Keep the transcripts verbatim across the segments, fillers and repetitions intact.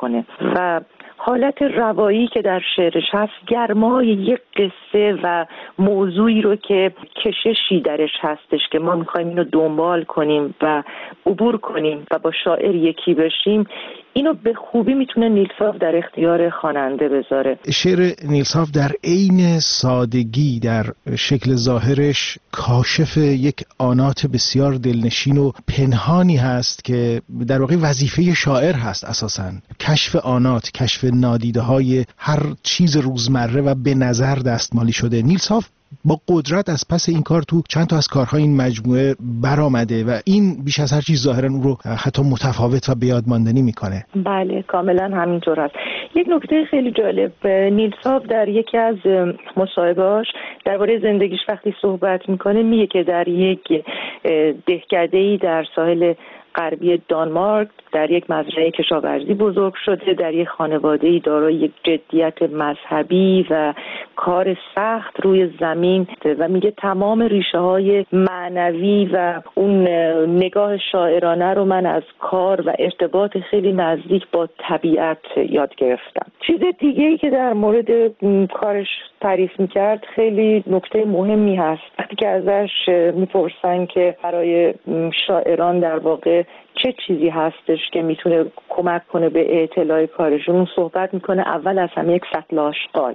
کنه و حالت روایی که در شعرش هست، گرمای یک قصه و موضوعی رو که کششی درش هستش که ما میخوایم اینو دنبال کنیم و عبور کنیم و با شاعر یکی بشیم، اینو به خوبی میتونه نیلساف در اختیار خواننده بذاره. شعر نیلساف در عین سادگی در شکل ظاهرش کاشف یک آنات بسیار دلنشین و پنهانی هست که در واقع وظیفه شاعر هست اساساً. کشف آنات، کشف نادیده های هر چیز روزمره و به نظر دستمالی شده. نیلساف با قدرت از پس این کار تو چند تا از کارهای این مجموعه برآمده و این بیش از هر چیز ظاهرا او رو حتی متفاوت و به یاد ماندنی میکنه. بله کاملا همینطور است. یک نکته خیلی جالب، نیلساف در یکی از مصاحبه‌هاش درباره زندگیش وقتی صحبت میکنه میگه که در یک دهکده‌ای در ساحل غربی دانمارک در یک مزرعه کشاورزی بزرگ شده، در یک خانواده‌ای دارای یک جدیت مذهبی و کار سخت روی زمین و میگه تمام ریشه‌های معنوی و اون نگاه شاعرانه رو من از کار و ارتباط خیلی نزدیک با طبیعت یاد گرفتم. چیز دیگه‌ای که در مورد کارش تعریف میکرد خیلی نکته مهمی هست. وقتی که ازش میپرسن که برای شاعران در واقع چه چیزی هستش که میتونه کمک کنه به اطلاع کارشون، صحبت میکنه اول از همه یک سطل آشغال.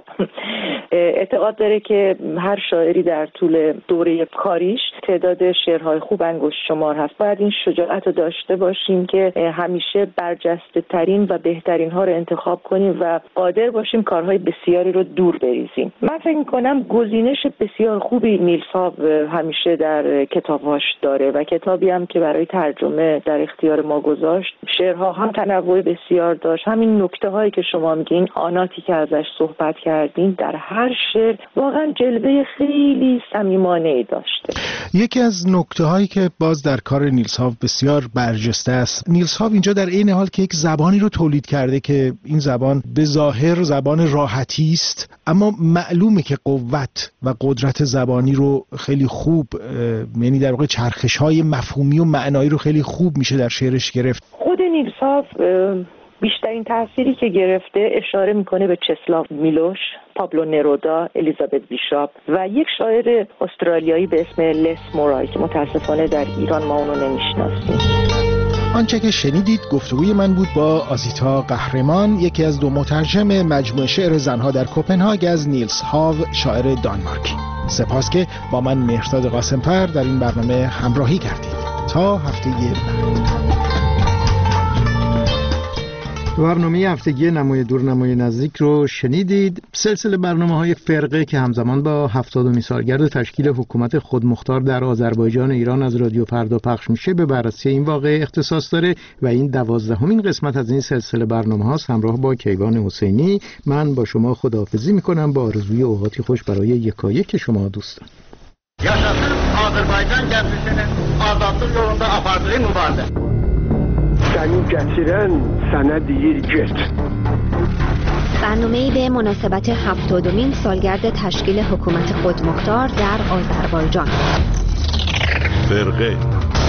اعتقاد داره که هر شاعری در طول دوره کاریش تعداد شعرهای خوب انگشت شمار هست. باید این شجاعت رو داشته باشیم که همیشه برجسته ترین و بهترین ها رو انتخاب کنیم و قادر باشیم کارهای بسیاری رو دور بریزیم. من فکر میکنم گزینش بسیار خوبی نیلساف همیشه در کتابهاش داره و کتابی هم که برای ترجمه در اختیار ما گذاشت، شعرها هم تنوع بسیار داشت. همین نکته هایی که شما میگین، آناتی که ازش صحبت کردین، در هر شعر واقعا جلوه خیلی صمیمانه‌ای داشته. یکی از نکته هایی که باز در کار نیلساف بسیار برجسته است، نیلساف اینجا در این حال که یک زبانی رو تولید کرده که این زبان به ظاهر زبان راحتی است، اما معلومه که قوت و قدرت زبانی رو خیلی خوب، یعنی در واقع چرخش های مفهومی و معنایی رو خیلی خوب میشه در شعرش گرفت. خود نیلساف بیشترین تأثیری که گرفته اشاره میکنه به چسلاو میلوش، پابلو نرودا، الیزابت بیشاپ و یک شاعر استرالیایی به اسم لس مورای که متاسفانه در ایران ما اونو نمیشناسیم. آنچه که شنیدید گفتگوی من بود با آزیتا قهرمان، یکی از دو مترجم مجموعه شعر زنها در کوپنهاگ از نیلس هاو، شاعر دانمارکی. سپاس که با من مهرداد قاسم‌پر در این برنامه همراهی کردید. تا هفته بعد. برنامه هفتگی نمای دور نمای نزدیک رو شنیدید. سلسله برنامه‌های فرقه که همزمان با هفتادمین سالگرد تشکیل حکومت خودمختار در آذربایجان ایران از رادیو فردا پخش میشه به بررسی این واقعه اختصاص داره و این دوازدهمین قسمت از این سلسله برنامه‌هاست. همراه با کیوان حسینی من با شما خداحافظی میکنم با آرزوی اوقاتی خوش برای یکایک شما دوستان. Yaşasın Azərbaycan gəncəsinin azadlıq yolunda apardığı mübarizə. Səni gətirən sənə deyir get. برنامه‌ای به مناسبت هفتادمین سالگرد تشکیل حکومت خودمختار در آذربایجان. فرقه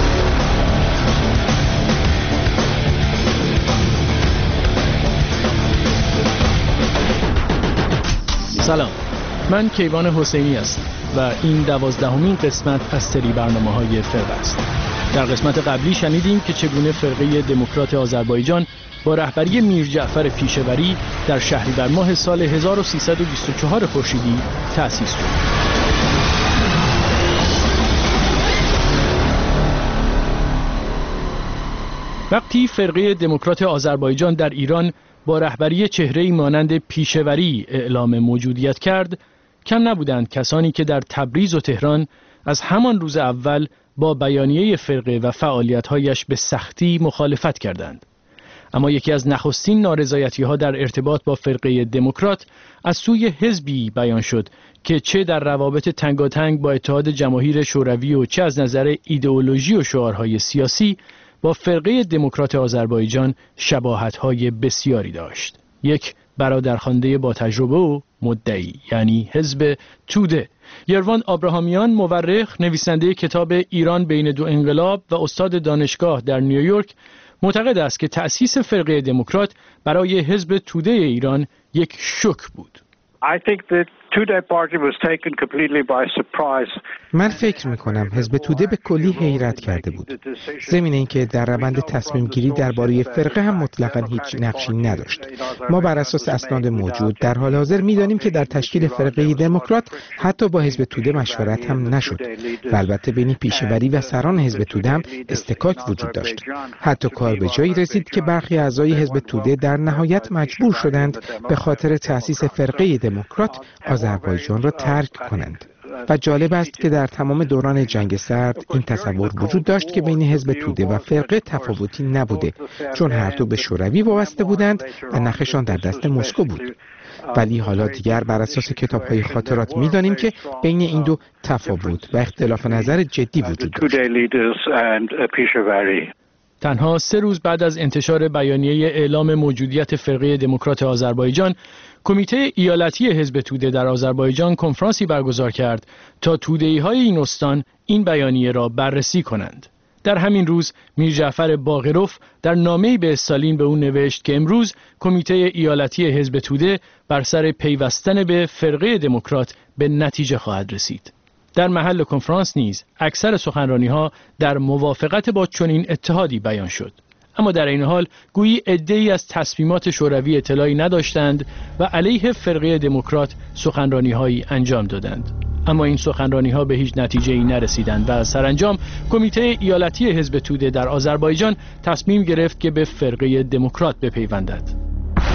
سلام، من کیوان حسینی هستم و این دوازدهمین قسمت از سری برنامه‌های فرقه است. در قسمت قبلی شنیدیم که چگونه فرقه دموکرات آذربایجان با رهبری میر جعفر پیشوری در شهریور ماه سال هزار و سیصد و بیست و چهار خورشیدی تأسیس شد. وقتی فرقه دموکرات آذربایجان در ایران با رهبری چهره‌ای مانند پیشوری اعلام موجودیت کرد، کم نبودند کسانی که در تبریز و تهران از همان روز اول با بیانیه فرقه و فعالیت‌هایش به سختی مخالفت کردند. اما یکی از نخستین نارضایتی‌ها در ارتباط با فرقه دموکرات از سوی حزبی بیان شد که چه در روابط تنگاتنگ با اتحاد جماهیر شوروی و چه از نظر ایدئولوژی و شعارهای سیاسی با فرقه دموکرات آذربایجان شباهت‌های بسیاری داشت. یک برادرخوانده با تجربه و مدعی، یعنی حزب توده. یروان آبراهامیان، مورخ، نویسنده کتاب ایران بین دو انقلاب و استاد دانشگاه در نیویورک، معتقد است که تأسیس فرقه دموکرات برای حزب توده ایران یک شوک بود. I think the Tudeh party was taken completely by surprise. من فکر میکنم حزب توده به کلی حیرت کرده بود. ضمن اینکه در روند تصمیم گیری درباره فرقه هم مطلقاً هیچ نقشی نداشت. ما بر اساس اسناد موجود در حال حاضر میدانیم که در تشکیل فرقه دموکرات حتی با حزب توده مشورت هم نشد. و البته بین پیشه‌وری و سران حزب توده هم استکاک وجود داشت. حتی کار به جایی رسید که برخی اعضای حزب توده در نهایت مجبور شدند به خاطر تأسیس فرقه دموکرات آذربایجان را ترک کنند. و جالب است که در تمام دوران جنگ سرد این تصور وجود داشت که بین حزب توده و فرقه تفاوتی نبوده، چون هر دو به شوروی وابسته بودند و نخشان در دست مسکو بود. ولی حالا دیگر بر اساس کتاب‌های خاطرات می‌دانیم که بین این دو تفاوت و اختلاف نظر جدی وجود داشت. تنها سه روز بعد از انتشار بیانیه اعلام موجودیت فرقه دموکرات آذربایجان، کمیته ایالتی حزب توده در آذربایجان کنفرانسی برگزار کرد تا توده‌ای‌های این استان این بیانیه را بررسی کنند. در همین روز میر جعفر باقروف در نامه‌ای به استالین به او نوشت که امروز کمیته ایالتی حزب توده بر سر پیوستن به فرقه دموکرات به نتیجه خواهد رسید. در محل کنفرانس نیز اکثر سخنرانی‌ها در موافقت با چنین اتحادی بیان شد. اما در این حال گویی عده‌ای از تصمیمات شوروی اطلاعی نداشتند و علیه فرقه دموکرات سخنرانی‌هایی انجام دادند. اما این سخنرانی‌ها به هیچ نتیجه‌ای نرسیدند و سرانجام کمیته ایالتی حزب توده در آذربایجان تصمیم گرفت که به فرقه دموکرات بپیوندد.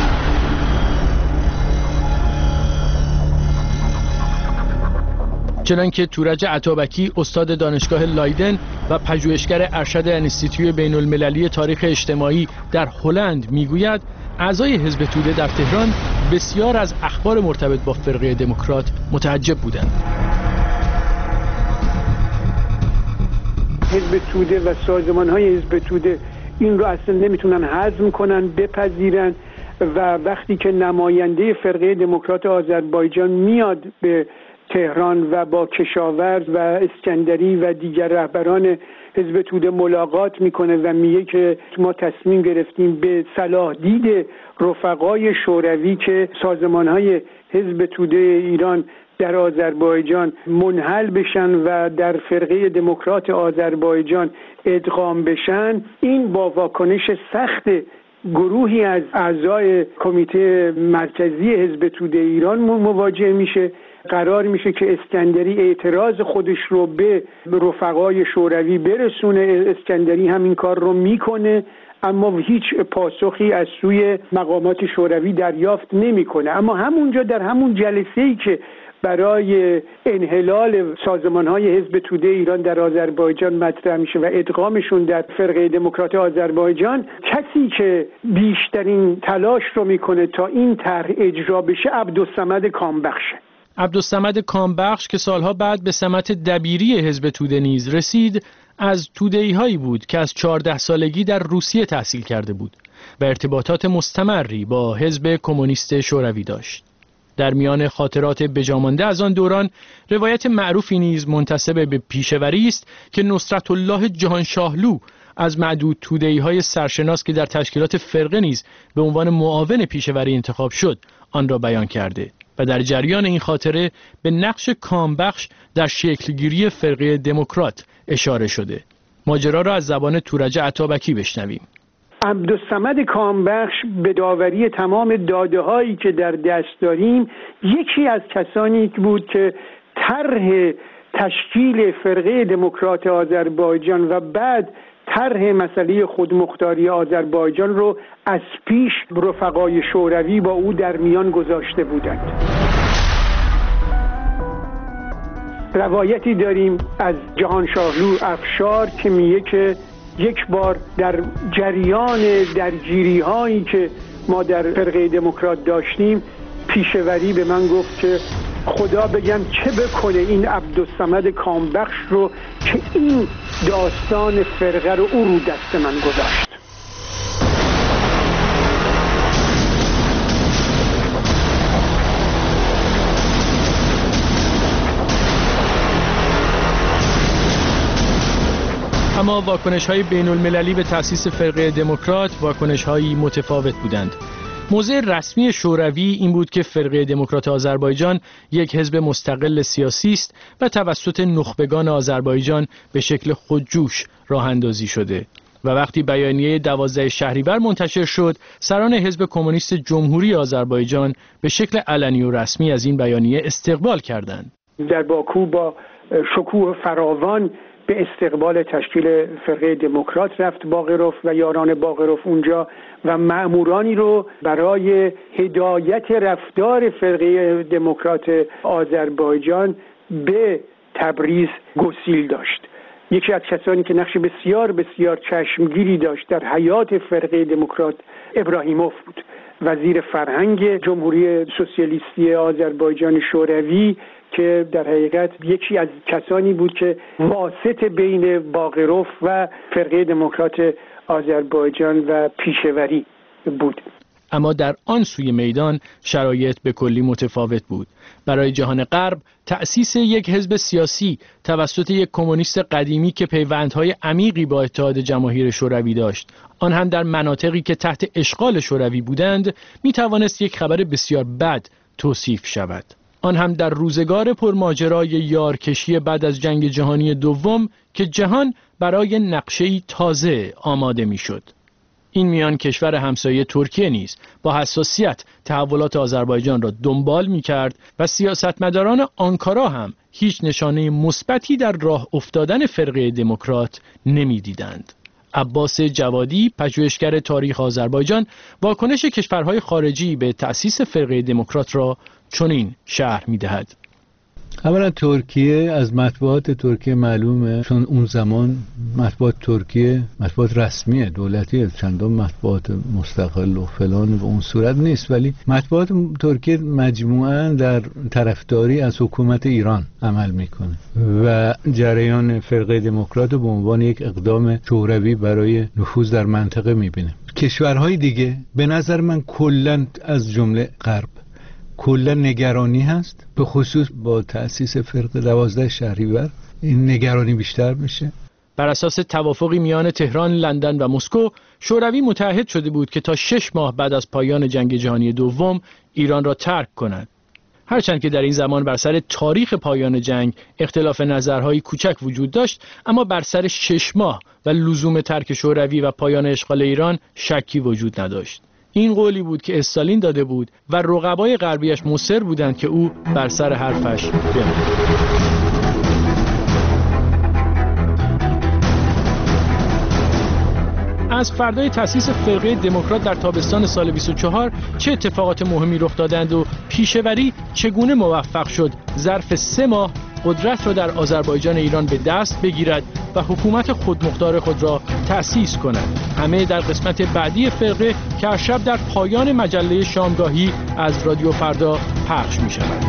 چنانکه تورج عطابکی استاد دانشگاه لایدن و پژوهشگر ارشد انستیتوی بین المللی تاریخ اجتماعی در هلند میگوید، اعضای حزب توده در تهران بسیار از اخبار مرتبط با فرقه دموکرات متعجب بودند. حزب توده و سازمان‌های حزب توده این رو اصلا نمیتونن هضم کنن، بپذیرن و وقتی که نماینده فرقه دموکرات آذربایجان میاد به تهران و با کشاورز و اسکندری و دیگر رهبران حزب توده ملاقات میکنه و میگه که ما تصمیم گرفتیم به صلاح دید رفقای شوروی که سازمانهای حزب توده ایران در آذربایجان منحل بشن و در فرقه دموکرات آذربایجان ادغام بشن، این با واکنش سخت گروهی از اعضای کمیته مرکزی حزب توده ایران مواجه میشه. قرار میشه که اسکندری اعتراض خودش رو به رفقای شوروی برسونه. اسکندری همین کار رو میکنه اما هیچ پاسخی از سوی مقامات شوروی دریافت نمیکنه. اما همونجا در همون جلسه‌ای که برای انحلال سازمان‌های حزب توده ایران در آذربایجان مطرح میشه و ادغامشون در فرقه دموکرات آذربایجان، کسی که بیشترین تلاش رو میکنه تا این طرح اجرا بشه عبدالصمد کامبخشه. عبدالصمد کامبخش که سالها بعد به سمت دبیری حزب توده نیز رسید، از توده‌ای‌هایی بود که از چهارده سالگی در روسیه تحصیل کرده بود و ارتباطات مستمری با حزب کمونیست شوروی داشت. در میان خاطرات بجامانده از آن دوران، روایت معروفی نیز منتسب به پیشوری است که نصرت الله جهانشاهلو از معدود توده‌ای‌های سرشناس که در تشکیلات فرقه نیز به عنوان معاون پیشوری انتخاب شد، آن را بیان کرده و در جریان این خاطره به نقش کامبخش در شکلگیری فرقه دموکرات اشاره شده. ماجرا را از زبان تورج عطابکی بشنویم. عبدالصمد کامبخش به داوری تمام داده هایی که در دست داریم یکی از کسانی بود که طرح تشکیل فرقه دموکرات آذربایجان و بعد طرح مسئله خودمختاری آذربایجان رو از پیش رفقای شوروی با او در میان گذاشته بودند. روایتی داریم از جهانشاهلو افشار که میگه که یک بار در جریان درگیری هایی که ما در فرقه دموکرات داشتیم، پیشوری به من گفت که خدا بگم چه بکنه این عبدالصمد کامبخش رو که این داستان فرقه رو او رو دست من گذاشت. اما اما واکنش‌های بین‌المللی به تأسیس فرقه دموکرات واکنش‌هایی متفاوت بودند. موضع رسمی شوروی این بود که فرقه دموکرات آذربایجان یک حزب مستقل سیاسی است و توسط نخبگان آذربایجان به شکل خودجوش راه اندازی شده و وقتی بیانیه دوازده شهریور منتشر شد، سران حزب کمونیست جمهوری آذربایجان به شکل علنی و رسمی از این بیانیه استقبال کردند. در باکو با شکوه فراوان به استقبال تشکیل فرقه دموکرات رفت باقروف و یاران باقروف اونجا و مأمورانی رو برای هدایت رفتار فرقه دموکرات آذربایجان به تبریز گسیل داشت. یکی از کسانی که نقش بسیار بسیار چشمگیری داشت در حیات فرقه دموکرات ابراهیموف بود، وزیر فرهنگ جمهوری سوسیالیستی آذربایجان شوروی، که در حقیقت یکی از کسانی بود که واسط بین باقروف و فرقه دموکرات آذربایجان و پیشوری بود. اما در آن سوی میدان شرایط به کلی متفاوت بود. برای جهان غرب تأسیس یک حزب سیاسی توسط یک کمونیست قدیمی که پیوندهای عمیقی با اتحاد جماهیر شوروی داشت، آن هم در مناطقی که تحت اشغال شوروی بودند، می توانست یک خبر بسیار بد توصیف شود. آن هم در روزگار پرماجرای یارکشی بعد از جنگ جهانی دوم که جهان برای نقشه‌ای تازه آماده می‌شد. این میان کشور همسایه ترکیه نیز با حساسیت تحولات آذربایجان را دنبال می‌کرد و سیاستمداران آنکارا هم هیچ نشانه مثبتی در راه افتادن فرقه دموکرات نمی‌دیدند. عباس جوادی، پژوهشگر تاریخ آذربایجان، واکنش کشورهای خارجی به تأسیس فرقه دموکرات را چنین شرح می‌دهد. اولا ترکیه، از مطبوعات ترکیه معلومه، چون اون زمان مطبوعات ترکیه مطبوعات رسمیه، دولتیه، چندان مطبوعات مستقل و فلان به اون صورت نیست، ولی مطبوعات ترکیه مجموعاً در طرفداری از حکومت ایران عمل میکنه و جریان فرقه دموکرات به عنوان یک اقدام شوروی برای نفوذ در منطقه میبینه. کشورهای دیگه به نظر من کلاً از جمله غرب کلا نگرانی هست، به خصوص با تأسیس فرقه دوازده شهریور این نگرانی بیشتر میشه. بر اساس توافقی میان تهران، لندن و مسکو، شوروی متعهد شده بود که تا شش ماه بعد از پایان جنگ جهانی دوم ایران را ترک کند. هرچند که در این زمان بر سر تاریخ پایان جنگ اختلاف نظرهای کوچک وجود داشت، اما بر سر شش ماه و لزوم ترک شوروی و پایان اشغال ایران شکی وجود نداشت. این قولی بود که استالین داده بود و رقبای غربیش مصر بودند که او بر سر حرفش بماند. از فردای تأسیس فرقه دموکرات در تابستان سال بیست و چهار چه اتفاقات مهمی رخ دادند و پیشوری چگونه موفق شد ظرف سه ماه قدرت را در آذربایجان ایران به دست بگیرد و حکومت خودمختار خود را تأسیس کند. همه در قسمت بعدی فرقه که هر شب در پایان مجله شامگاهی از رادیو فردا پخش می شود.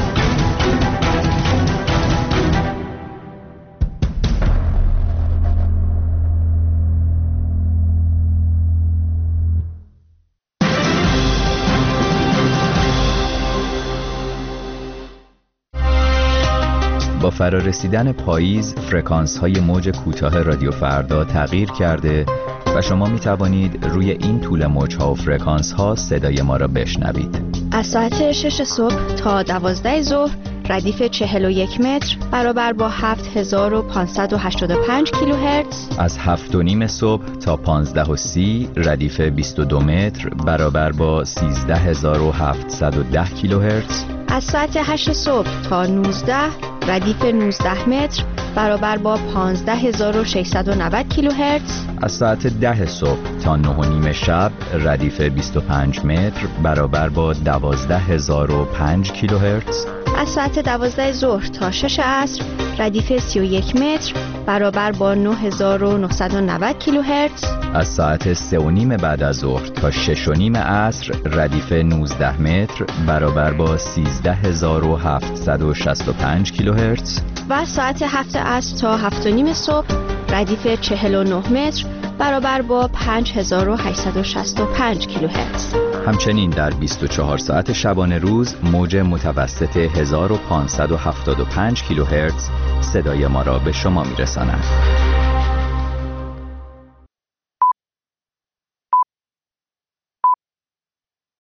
با فرارسیدن پاییز فرکانس‌های موج کوتاه رادیو فردا تغییر کرده و شما می توانید روی این طول موج‌ها و فرکانس‌ها صدای ما را بشنوید. از ساعت شش صبح تا دوازده ظهر ردیف چهل و یک متر برابر با هفت هزار و پانصد و هشتاد و پنج کیلوهرتز. از هفت و نیم صبح تا پانزده و سی ردیف بیست و دو متر برابر با سیزده هزار و هفتصد و ده کیلوهرتز. از ساعت هشت صبح تا نوزده ردیف نوزده متر برابر با پانزده هزار و ششصد و نود کیلوهرتز. از ساعت ده صبح تا نه و نیم شب ردیف بیست و پنج متر برابر با دوازده هزار و پنج کیلوهرتز. از ساعت دوازده ظهر تا شش عصر ردیف سی و یک متر برابر با نه هزار و نهصد و نود کیلوهرتز. از ساعت سه و نیم بعد از ظهر تا شش و نیم عصر ردیف نوزده متر برابر با سیزده هزار و هفتصد و شصت و پنج کیلوهرتز. و ساعت هفت عصر تا هفت و نیم صبح ردیف چهل و نه متر برابر با پنج هزار و هشتصد و شصت و پنج کیلوهرتز. همچنین در بیست و چهار ساعت شبانه روز موج متوسط هزار و پانصد و هفتاد و پنج کیلوهرتز صدای ما را به شما میرساند.